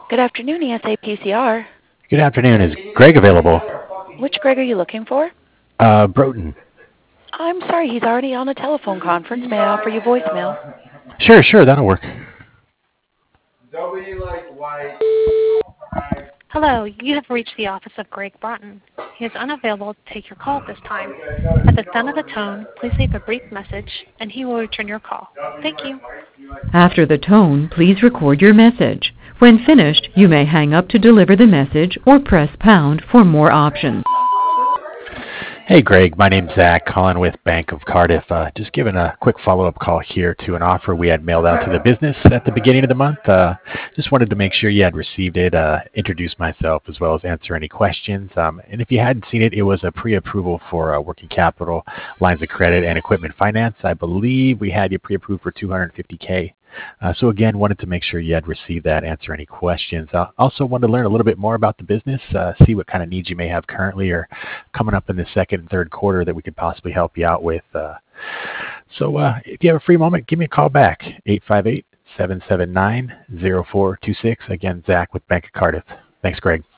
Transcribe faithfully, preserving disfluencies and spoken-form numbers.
Good afternoon, E S A P C R. Good afternoon. Is Greg available? Which Greg are you looking for? Uh, Broughton. I'm sorry, he's already on a telephone conference. May I offer you voicemail? Sure, sure, that'll work. Hello, you have reached the office of Greg Broughton. He is unavailable to take your call at this time. At the sound of the tone, please leave a brief message, and he will return your call. Thank you. After the tone, please record your message. When finished, you may hang up to deliver the message or press pound for more options. Hey, Greg. My name's Zach, calling with Bank of Cardiff. Uh, just giving a quick follow-up call here to an offer we had mailed out to the business at the beginning of the month. Uh, just wanted to make sure you had received it, uh, introduce myself, as well as answer any questions. Um, and if you hadn't seen it, it was a pre-approval for uh, working capital, lines of credit, and equipment finance. I believe we had you pre-approved for two hundred fifty K. Uh, so again, wanted to make sure you had received that, answer any questions. Uh, also wanted to learn a little bit more about the business, uh, see what kind of needs you may have currently or coming up in the second and third quarter that we could possibly help you out with. Uh, so uh, if you have a free moment, give me a call back, eight five eight, seven seven nine, zero four two six. Again, Zach with Bank of Cardiff. Thanks, Greg.